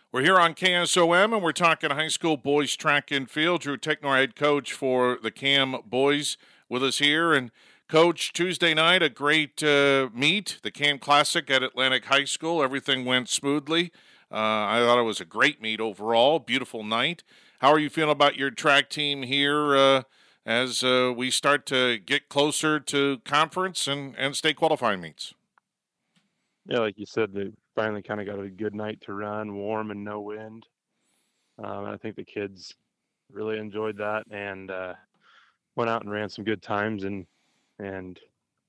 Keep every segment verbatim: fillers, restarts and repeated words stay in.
We're here on K S O M, and we're talking high school boys track and field. Drew Ticknor, head coach for the Cam boys, with us here. And, Coach, Tuesday night, a great uh, meet, the Cam Classic at Atlantic High School. Everything went smoothly. Uh, I thought it was a great meet overall, beautiful night. How are you feeling about your track team here uh, as uh, we start to get closer to conference and, and state qualifying meets? Yeah, like you said, they finally kind of got a good night to run, warm and no wind. Um, I think the kids really enjoyed that and uh, went out and ran some good times and and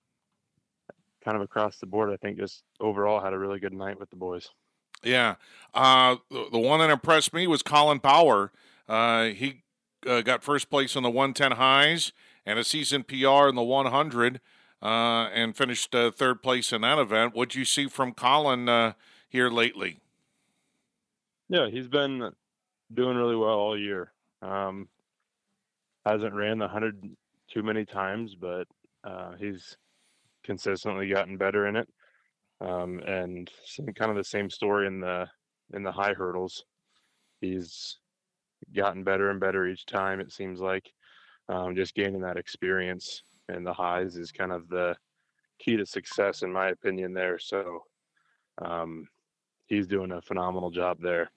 kind of across the board. I think just overall had a really good night with the boys. Yeah. Uh, the, the one that impressed me was Colin Bauer. Uh, he uh, got first place in the one ten highs and a season P R in the one hundred uh, and finished uh, third place in that event. What'd you see from Colin uh, here lately? Yeah, he's been doing really well all year. Um, hasn't ran the one hundred too many times, but uh, he's consistently gotten better in it. Um, and same, kind of the same story in the in the high hurdles. He's gotten better and better each time. It seems like um, just gaining that experience and the highs is kind of the key to success, in my opinion. There, so um, he's doing a phenomenal job there.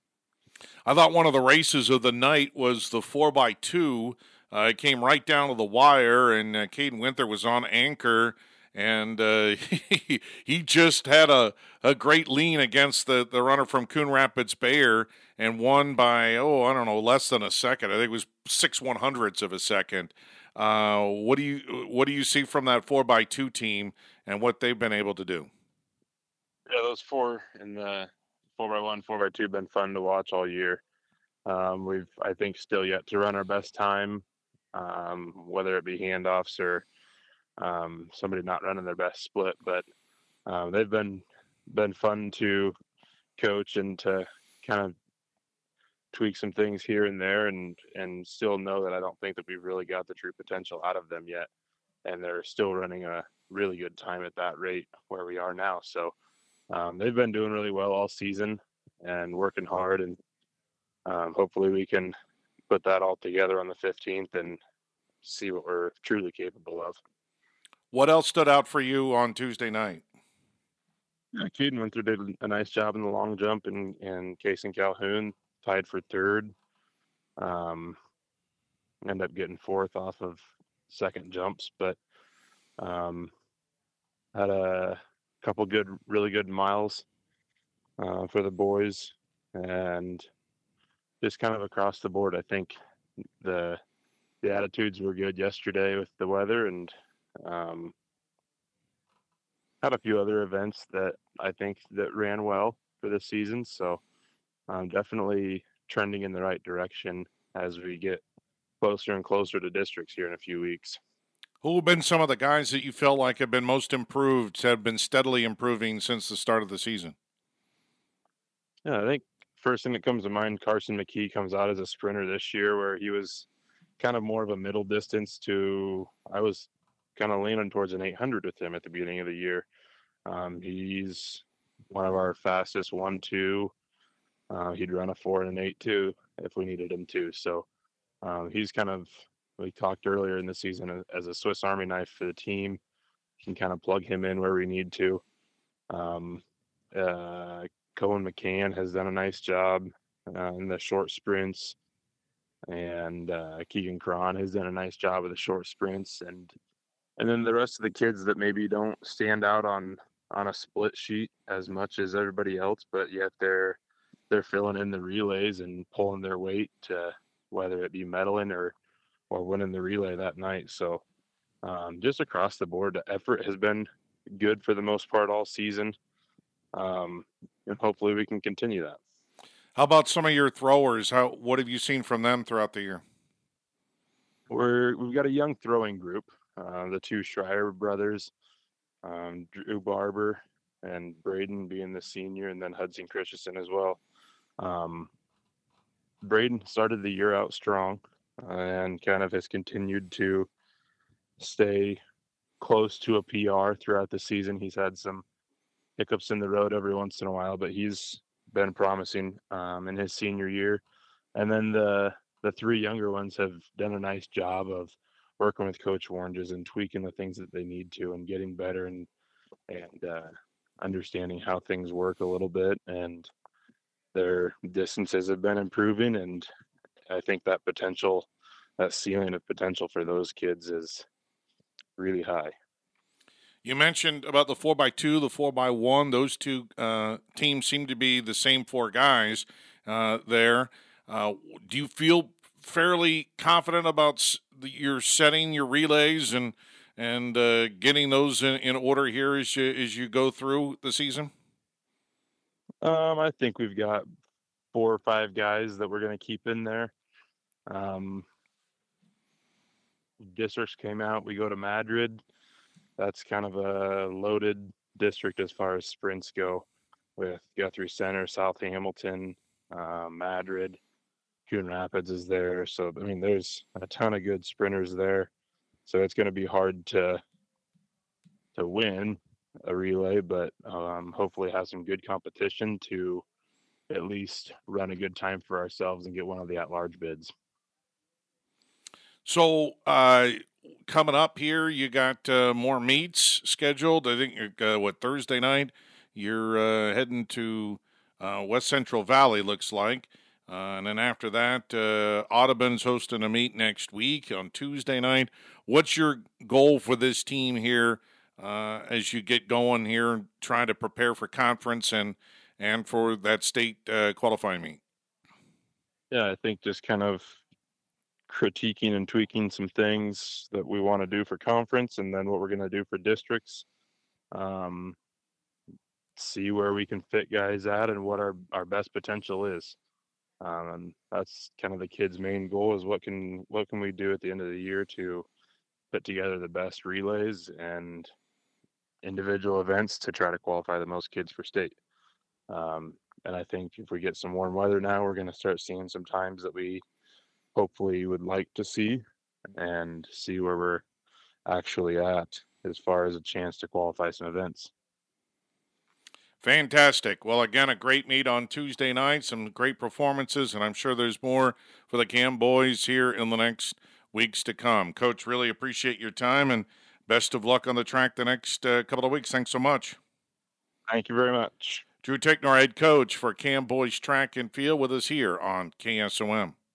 I thought one of the races of the night was the four by two. Uh, it came right down to the wire, and uh, Caden Winther was on anchor, and uh, he, he just had a, a great lean against the, the runner from Coon Rapids Bayer and won by, oh, I don't know, less than a second. I think it was six one hundredths of a second. Uh, what do you what do you see from that four by two team and what they've been able to do? Yeah, those four in the four by one, four by two been fun to watch all year. Um, we've, I think, still yet to run our best time, um, whether it be handoffs or um, somebody not running their best split. But um, they've been been fun to coach and to kind of tweak some things here and there, and and still know that I don't think that we've really got the true potential out of them yet, and they're still running a really good time at that rate where we are now. So um, they've been doing really well all season and working hard, and um, hopefully we can put that all together on the fifteenth and see what we're truly capable of. What else stood out for you on Tuesday night? Yeah, Caden Winther did a nice job in the long jump, and and Casey Calhoun tied for third. Um, end up getting fourth off of second jumps, but um, had a couple good, really good miles uh, for the boys, and just kind of across the board. I think the the attitudes were good yesterday with the weather, and um, had a few other events that I think that ran well for this season. So um, definitely trending in the right direction as we get closer and closer to districts here in a few weeks. Who have been some of the guys that you felt like have been most improved, have been steadily improving since the start of the season? Yeah, I think first thing that comes to mind, Carson McKee comes out as a sprinter this year, where he was kind of more of a middle distance to, I was kind of leaning towards an eight hundred with him at the beginning of the year. Um, he's one of our fastest one two. Uh, he'd run a four and an eight two if we needed him to. So um, he's kind of, we talked earlier in the season as a Swiss Army knife for the team. Can kind of plug him in where we need to. Um, uh, Cohen McCann has done a nice job uh, in the short sprints, and uh, Keegan Cron has done a nice job with the short sprints, and and then the rest of the kids that maybe don't stand out on on a split sheet as much as everybody else, but yet they're they're filling in the relays and pulling their weight to whether it be medaling or or winning the relay that night. So um, just across the board, the effort has been good for the most part all season, um, and hopefully we can continue that. How about some of your throwers? How what have you seen from them throughout the year? We're we've got a young throwing group, uh, the two Schreier brothers, um, Drew Barber and Braden being the senior, and then Hudson Christensen as well. Um, Braden started the year out strong uh, and kind of has continued to stay close to a P R throughout the season. He's had some hiccups in the road every once in a while, but he's been promising um, in his senior year. And then the the three younger ones have done a nice job of working with Coach Oranges and tweaking the things that they need to and getting better and and uh, understanding how things work a little bit. And their distances have been improving, and I think that potential, that ceiling of potential for those kids is really high. You mentioned about the four by two, the four by one. Those two uh, teams seem to be the same four guys uh, there. Uh, do you feel fairly confident about s- the- your setting your relays and and uh, getting those in, in order here as you as you go through the season? Um, I think we've got four or five guys that we're going to keep in there. Um, districts came out. We go to Madrid. That's kind of a loaded district as far as sprints go, with Guthrie Center, South Hamilton, uh, Madrid, Coon Rapids is there. So I mean, there's a ton of good sprinters there. So it's going to be hard to to win a relay, but um, hopefully have some good competition to at least run a good time for ourselves and get one of the at-large bids. So, uh, coming up here, you got uh, more meets scheduled. I think uh, what Thursday night you're uh, heading to uh, West Central Valley, looks like, uh, and then after that, uh, Audubon's hosting a meet next week on Tuesday night. What's your goal for this team here uh, as you get going here, trying to prepare for conference and and for that state uh, qualifying meet? Yeah, I think just kind of critiquing and tweaking some things that we want to do for conference and then what we're going to do for districts. Um, see where we can fit guys at and what our, our best potential is. Um, and that's kind of the kids' main goal is what can what can we do at the end of the year to put together the best relays and individual events to try to qualify the most kids for state. Um, and I think if we get some warm weather now, we're going to start seeing some times that we hopefully would like to see and see where we're actually at as far as a chance to qualify some events. Fantastic. Well, again, a great meet on Tuesday night, some great performances, and I'm sure there's more for the Cam boys here in the next weeks to come. Coach, really appreciate your time and best of luck on the track the next uh, couple of weeks. Thanks so much. Thank you very much. Drew Ticknor, head coach for Cam Boys Track and Field, with us here on K S O M.